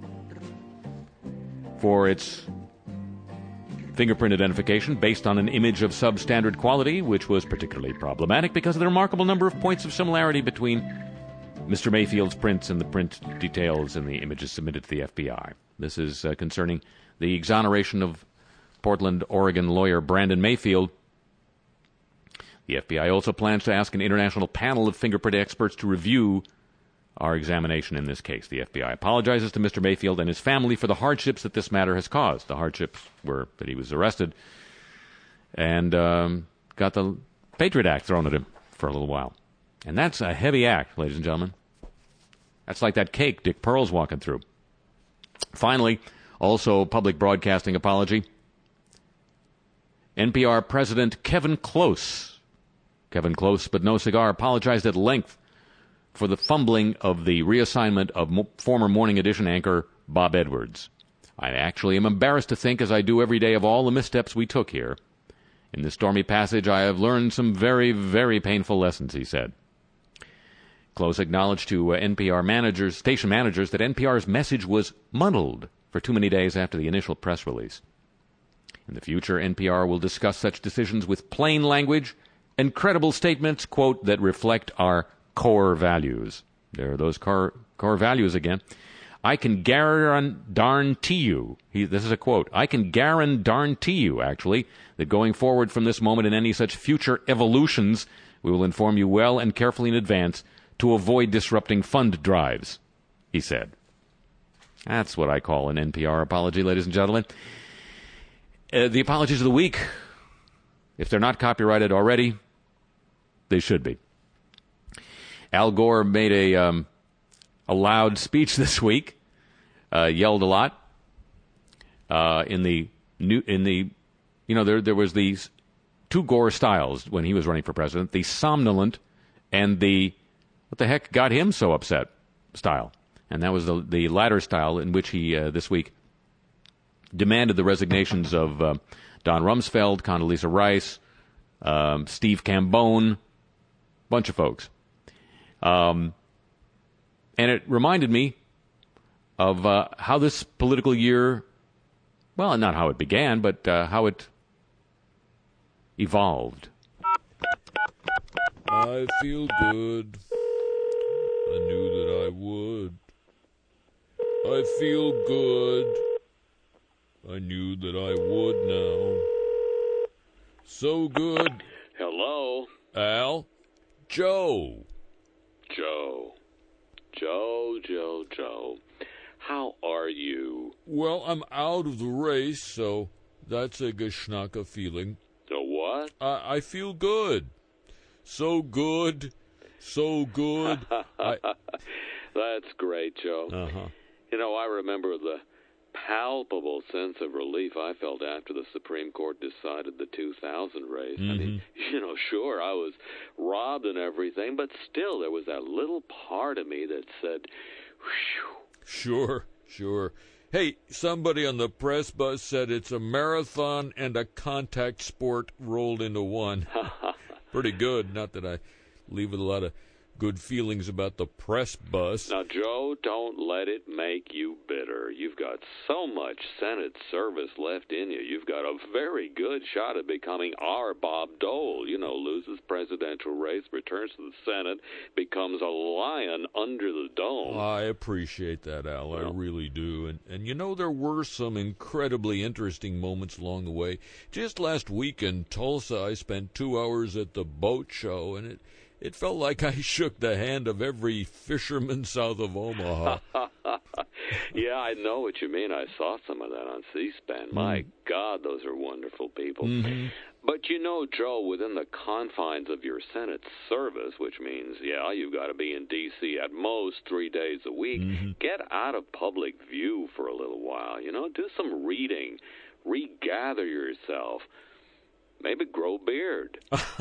for its fingerprint identification based on an image of substandard quality, which was particularly problematic because of the remarkable number of points of similarity between Mister Mayfield's prints and the print details in the images submitted to the F B I. This is uh, concerning the exoneration of Portland, Oregon lawyer Brandon Mayfield. The F B I also plans to ask an international panel of fingerprint experts to review our examination in this case. The F B I apologizes to Mister Mayfield and his family for the hardships that this matter has caused. The hardships were that he was arrested and um, got the Patriot Act thrown at him for a little while. And that's a heavy act, ladies and gentlemen. That's like that cake Dick Pearl's walking through. Finally, also public broadcasting apology. N P R President Kevin Close, Kevin Close but no cigar, apologized at length for the fumbling of the reassignment of mo- former Morning Edition anchor Bob Edwards. I actually am embarrassed to think, as I do every day, of all the missteps we took here. In this stormy passage, I have learned some very, very painful lessons, he said. Close acknowledged to uh, N P R managers, station managers, that N P R's message was muddled for too many days after the initial press release. In the future, N P R will discuss such decisions with plain language and credible statements, quote, that reflect our core values. There are those core, core values again. I can guarantee you, he, this is a quote, I can guarantee you, actually, that going forward from this moment in any such future evolutions, we will inform you well and carefully in advance to avoid disrupting fund drives, he said. That's what I call an N P R apology, ladies and gentlemen. Uh, the apologies of the week, if they're not copyrighted already, they should be. Al Gore made a um, a loud speech this week, uh, yelled a lot. Uh, in the new in the, you know, there there was these two Gore styles when he was running for president: the somnolent and the what the heck got him so upset style, and that was the the latter style in which he uh, this week demanded the resignations of uh, Don Rumsfeld, Condoleezza Rice, um, Steve Cambone, bunch of folks. Um, and it reminded me of uh, how this political year, well, not how it began, but uh, how it evolved. I feel good. I knew that I would. I feel good. I knew that I would now. So good. Hello? Al? Joe. Joe. Joe, Joe, Joe. How are you? Well, I'm out of the race, so that's a geschnacka feeling. A what? I, I feel good. So good. So good. I... That's great, Joe. Uh-huh. You know, I remember the palpable sense of relief I felt after the Supreme Court decided the two thousand race. Mm-hmm. I mean, you know, sure, I was robbed and everything, but still there was that little part of me that said, whew. Sure, sure. Hey, somebody on the press bus said it's a marathon and a contact sport rolled into one. Pretty good. Not that I leave with a lot of good feelings about the press bus. Now, Joe, don't let it make you bitter. You've got so much Senate service left in you. You've got a very good shot at becoming our Bob Dole. You know, loses presidential race, returns to the Senate, becomes a lion under the dome. I appreciate that, Al. Well, I really do. And, and, you know, there were some incredibly interesting moments along the way. Just last week in Tulsa, I spent two hours at the boat show, and it it felt like I shook the hand of every fisherman south of Omaha. Yeah, I know what you mean. I saw some of that on C-SPAN. My mm. God, those are wonderful people. Mm-hmm. But you know, Joe, within the confines of your Senate service, which means, yeah, you've got to be in D C at most three days a week, mm-hmm. get out of public view for a little while. You know, do some reading, regather yourself. Maybe grow beard.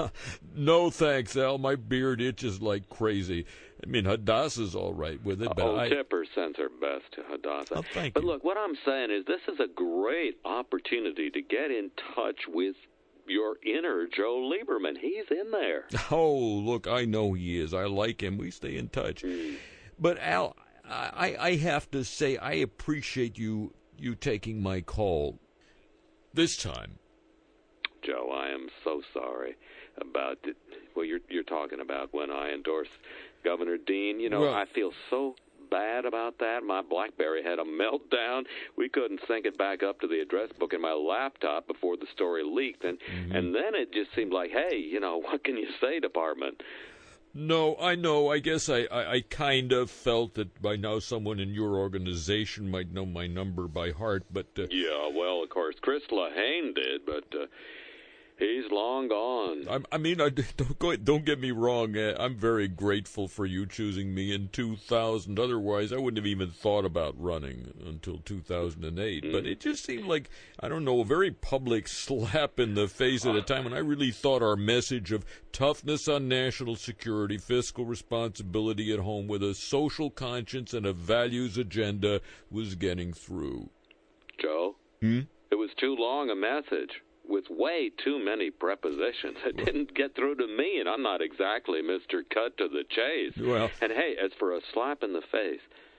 No thanks, Al. My beard itches like crazy. I mean, Hadassah's all right with it, but oh, I... Tipper sends her best to Hadassah. Oh, thank but you. Look, what I'm saying is this is a great opportunity to get in touch with your inner Joe Lieberman. He's in there. Oh, look, I know he is. I like him. We stay in touch. Mm. But, Al, I, I have to say I appreciate you you taking my call this time. Joe, I am so sorry about it. Well, you're you're talking about when I endorsed Governor Dean. You know, well, I feel so bad about that. My BlackBerry had a meltdown. We couldn't sync it back up to the address book in my laptop before the story leaked, and mm-hmm. and then it just seemed like, hey, you know, what can you say, Department? No, I know. I guess I, I, I kind of felt that by now someone in your organization might know my number by heart, but... Uh, yeah, well, of course, Chris Lahane did, but... Uh, He's long gone. I, I mean, I, don't, go, don't get me wrong. Uh, I'm very grateful for you choosing me in two thousand. Otherwise, I wouldn't have even thought about running until two thousand eight. Mm. But it just seemed like, I don't know, a very public slap in the face at a time when I really thought our message of toughness on national security, fiscal responsibility at home with a social conscience and a values agenda was getting through. Joe? Hmm? It was too long a message. With way too many prepositions. It didn't get through to me, and I'm not exactly Mister Cut to the chase. Well, and hey, as for a slap in the face,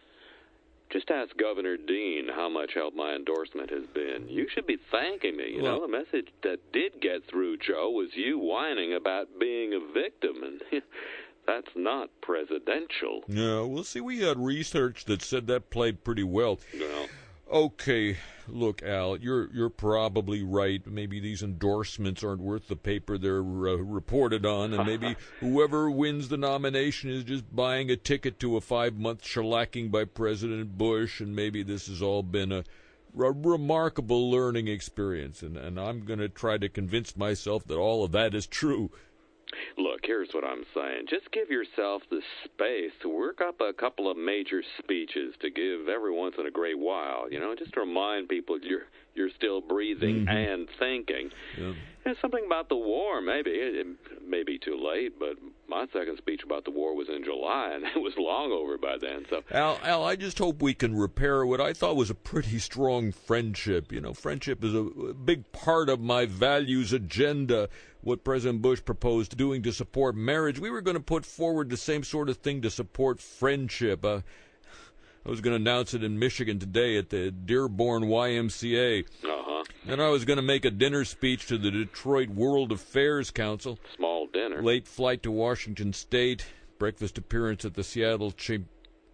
just ask Governor Dean how much help my endorsement has been. You should be thanking me. You well, know, the message that did get through, Joe, was you whining about being a victim, and that's not presidential. No, well, see, we had research that said that played pretty well. Well, okay, look, Al, you're you're probably right. Maybe these endorsements aren't worth the paper they're uh, reported on, and maybe whoever wins the nomination is just buying a ticket to a five-month shellacking by President Bush, and maybe this has all been a, a remarkable learning experience, and, and I'm going to try to convince myself that all of that is true. Look, here's what I'm saying. Just give yourself the space to work up a couple of major speeches to give every once in a great while, you know, just to remind people you're you're still breathing mm-hmm. and thinking. Yeah. And something about the war, maybe. It may be too late, but my second speech about the war was in July, and it was long over by then. So, Al, Al, I just hope we can repair what I thought was a pretty strong friendship. You know, friendship is a big part of my values agenda. What President Bush proposed doing to support marriage, we were going to put forward the same sort of thing to support friendship. Uh, I was going to announce it in Michigan today at the Dearborn Y M C A. Uh-huh. And I was going to make a dinner speech to the Detroit World Affairs Council. Small dinner. Late flight to Washington State. Breakfast appearance at the Seattle Chamber.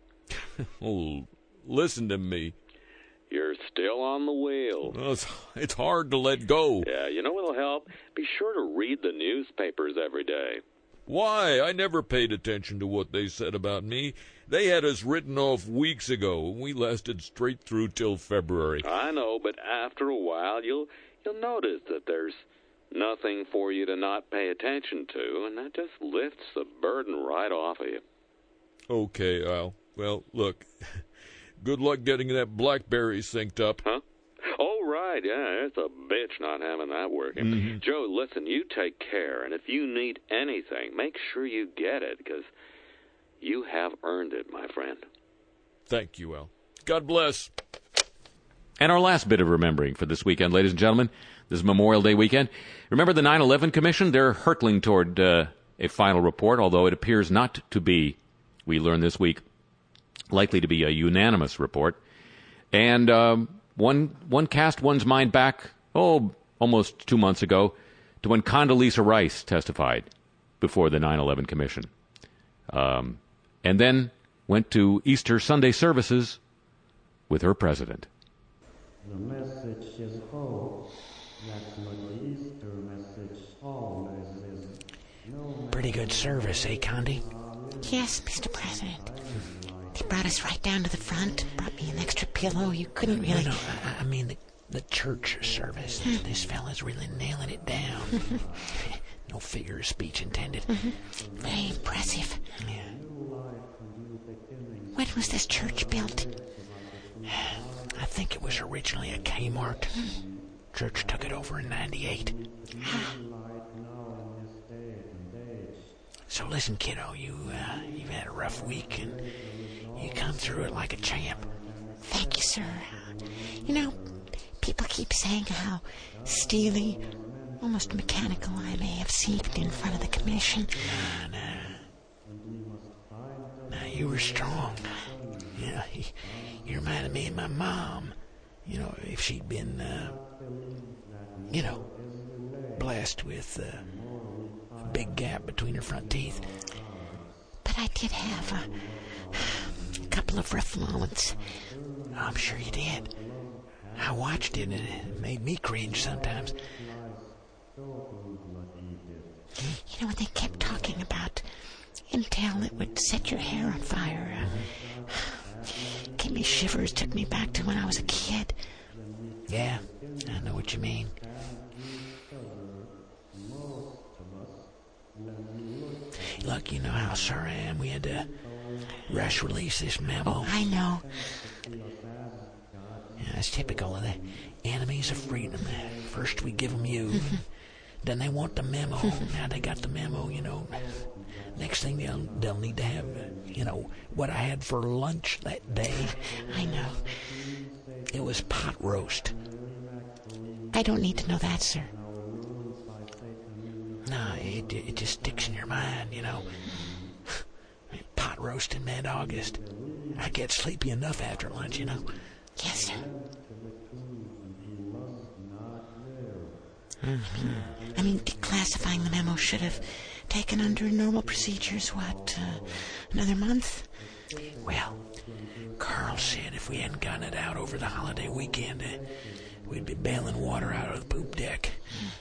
Oh, listen to me. You're still on the wheel. Well, it's, it's hard to let go. Yeah, you know what'll help? Be sure to read the newspapers every day. Why? I never paid attention to what they said about me. They had us written off weeks ago, and we lasted straight through till February. I know, but after a while, you'll you'll notice that there's nothing for you to not pay attention to, and that just lifts the burden right off of you. Okay, Al. Well, look, good luck getting that BlackBerry synced up. Huh? Oh, right, yeah, it's a bitch not having that working. Mm-hmm. Joe, listen, you take care, and if you need anything, make sure you get it, because you have earned it, my friend. Thank you, Al. God bless. And our last bit of remembering for this weekend, ladies and gentlemen, this is Memorial Day weekend. Remember the nine eleven Commission? They're hurtling toward uh, a final report, although it appears not to be, we learned this week, likely to be a unanimous report. And um, one one cast one's mind back, oh, almost two months ago, to when Condoleezza Rice testified before the nine eleven Commission. Um, and then went to Easter Sunday services with her president. The message is hope. That's what the Easter message always is. No Pretty good service, eh, Condi? Yes, Mister President. They brought us right down to the front, brought me an extra pillow. You couldn't really... No, no, I, I mean the, the church service. Hmm. This fella's really nailing it down. No figure of speech intended. Mm-hmm. Very impressive. Yeah. When was this church built? I think it was originally a Kmart. Church took it over in ninety-eight. So listen, kiddo, you, uh, you've had a rough week, and you come through it like a champ. Thank you, sir. You know, people keep saying how steely, almost mechanical I may have seemed in front of the commission. Nah, nah. Nah, you were strong. You know, you, you reminded me of my mom. You know, if she'd been, uh, you know, blessed with uh, a big gap between her front teeth. But I did have a, a couple of rough moments. I'm sure you did. I watched it, and it made me cringe sometimes. You know, when they kept talking about intel that would set your hair on fire, uh, gave me shivers, took me back to when I was a kid. Yeah, I know what you mean. Look, you know how sorry I am. We had to rush release this memo. Oh, I know. Yeah, it's typical of the enemies of freedom. First we give them you, then they want the memo. Now they got the memo, you know. Next thing they'll, they'll need to have, uh, you know, what I had for lunch that day. I know. It was pot roast. I don't need to know that, sir. No, it, it just sticks in your mind, you know. Pot roast in mid-August. I get sleepy enough after lunch, you know. Yes, sir. Mm-hmm. I mean, declassifying the memo should have taken under normal procedures, what, uh, another month? Well, Carl said if we hadn't gotten it out over the holiday weekend, uh, we'd be bailing water out of the poop deck.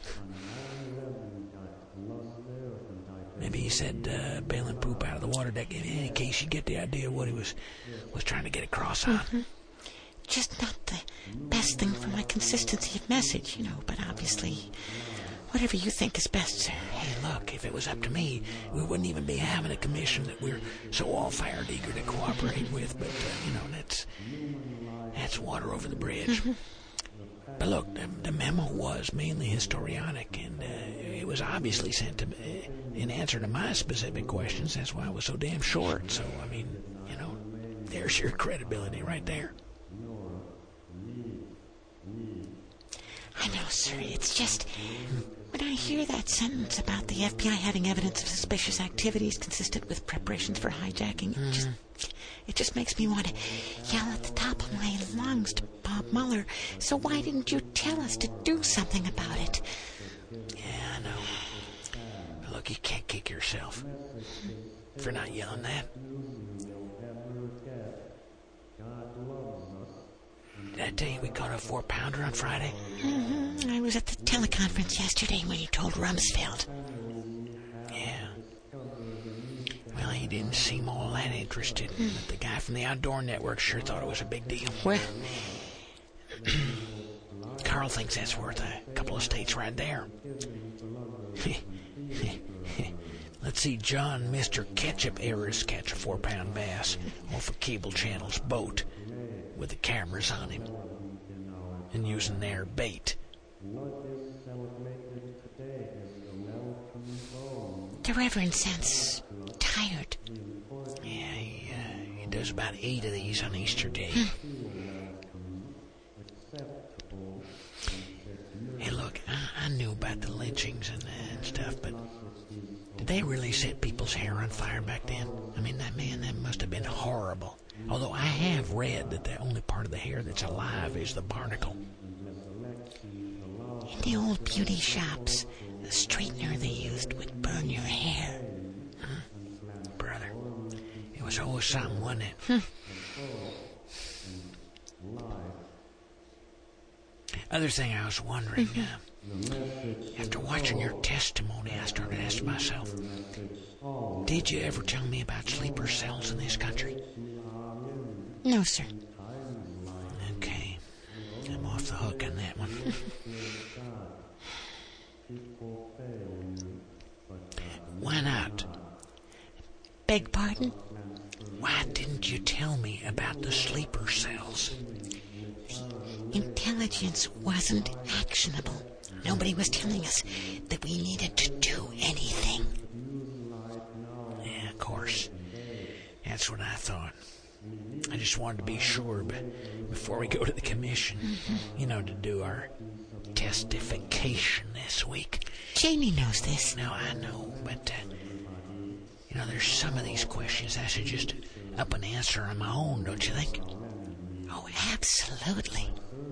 Maybe he said uh, bailing poop out of the water deck in, in case you get the idea of what he was was trying to get across on. Mm-hmm. Just not the best thing for my consistency of message, you know, but obviously, whatever you think is best, sir. Hey, look, if it was up to me, we wouldn't even be having a commission that we're so all-fired eager to cooperate with, but, uh, you know, that's, that's water over the bridge. Mm-hmm. But look, the, the memo was mainly historionic, and uh, it was obviously sent to me in answer to my specific questions. That's why it was so damn short. So, I mean, you know, there's your credibility right there. I know, sir. It's just, when I hear that sentence about the F B I having evidence of suspicious activities consistent with preparations for hijacking, mm-hmm. it just, it just makes me want to yell at the top of my lungs to Bob Mueller. So why didn't you tell us to do something about it? Yeah, I know. But look, you can't kick yourself for not yelling that. Did I tell you we caught a four-pounder on Friday? Mm-hmm. I was at the teleconference yesterday when you told Rumsfeld. Yeah. Well, he didn't seem all that interested. Mm. But the guy from the Outdoor Network sure thought it was a big deal. Well, Carl thinks that's worth a couple of states right there. Let's see John Mister Ketchup Ayers catch a four-pound bass off a cable channel's boat with the cameras on him and using their bait. The Reverend sounds tired. Yeah, he, uh, he does about eight of these on Easter Day. Hey, look, I, I knew about the lynchings and, uh, and stuff, but did they really set people's hair on fire back then? I mean, that man, that must have been horrible. Although I have read that the only part of the hair that's alive is the barnacle. In the old beauty shops, the straightener they used would burn your hair. Hmm. Brother, it was always something, wasn't it? Hmm. Other thing I was wondering, uh, after watching your testimony, I started asking myself, did you ever tell me about sleeper cells in this country? No, sir. Okay. I'm off the hook on that one. Why not? Beg pardon? Why didn't you tell me about the sleeper cells? Intelligence wasn't actionable. Nobody was telling us that we needed to do anything. Yeah, of course. That's what I thought. I just wanted to be sure but before we go to the commission, you know, to do our testification this week. Janie knows this. No, I know, but, uh, you know, there's some of these questions I should just up and answer on my own, don't you think? Oh, absolutely.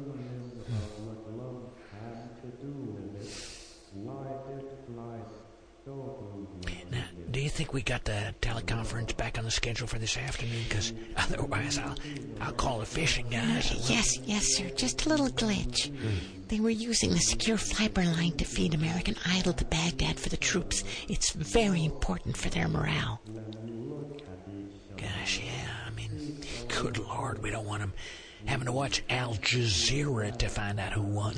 Now, do you think we got the teleconference back on the schedule for this afternoon? Because otherwise I'll, I'll call the fishing guys. Uh, yes, yes, sir. Just a little glitch. They were using the secure fiber line to feed American Idol to Baghdad for the troops. It's very important for their morale. Gosh, yeah, I mean, good Lord, we don't want them having to watch Al Jazeera to find out who won.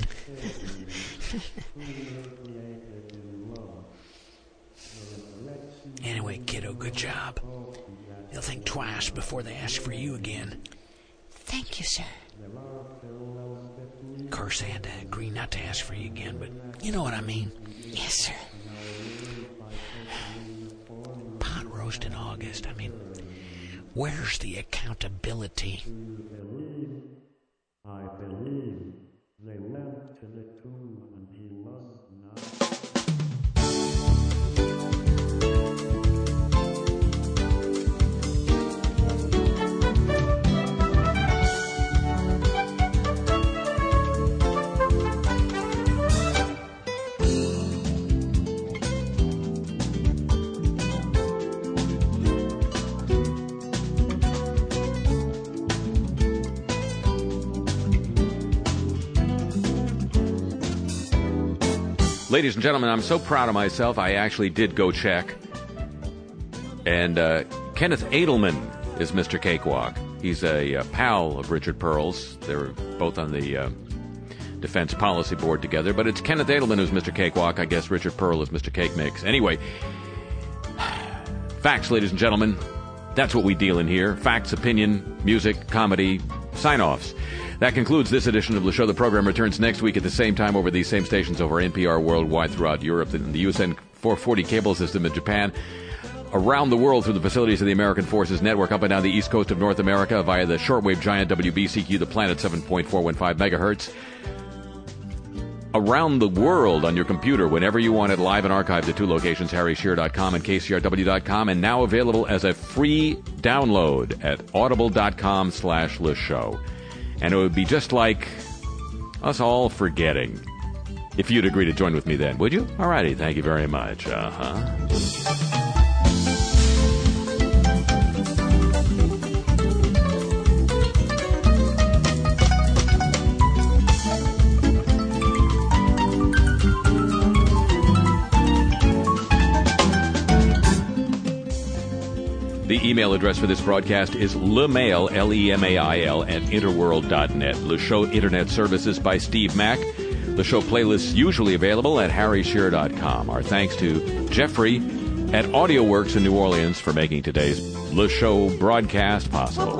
Anyway, kiddo, good job. They'll think twice before they ask for you again. Thank you, sir. Of course, they had to agree not to ask for you again, but you know what I mean. Yes, sir. Pot roast in August. I mean, where's the accountability? I believe they went to the tomb and he was not. Ladies and gentlemen, I'm so proud of myself, I actually did go check. And uh, Kenneth Edelman is Mister Cakewalk. He's a uh, pal of Richard Pearl's. They're both on the uh, Defense Policy Board together. But it's Kenneth Edelman who's Mister Cakewalk. I guess Richard Pearl is Mister Cake Mix. Anyway, facts, ladies and gentlemen. That's what we deal in here. Facts, opinion, music, comedy, sign-offs. That concludes this edition of the show. The program returns next week at the same time over these same stations over N P R worldwide throughout Europe and the U S N four forty cable system in Japan, around the world through the facilities of the American Forces Network, up and down the east coast of North America via the shortwave giant W B C Q, the planet seven point four one five megahertz. Around the world on your computer whenever you want it, live and archived at two locations, harry shearer dot com and k c r w dot com, and now available as a free download at audible dot com slash le show. And it would be just like us all forgetting if you'd agree to join with me then, would you? All righty, thank you very much. Uh-huh. The email address for this broadcast is lemail, L E M A I L, at interworld dot net. Le Show Internet Services by Steve Mack. The show playlists usually available at harry shearer dot com. Our thanks to Jeffrey at AudioWorks in New Orleans for making today's Le Show broadcast possible.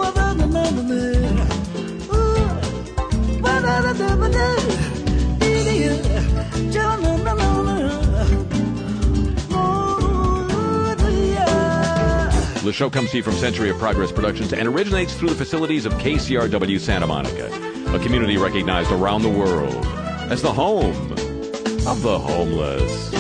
The show comes to you from Century of Progress Productions and originates through the facilities of K C R W Santa Monica, a community recognized around the world as the home of the homeless.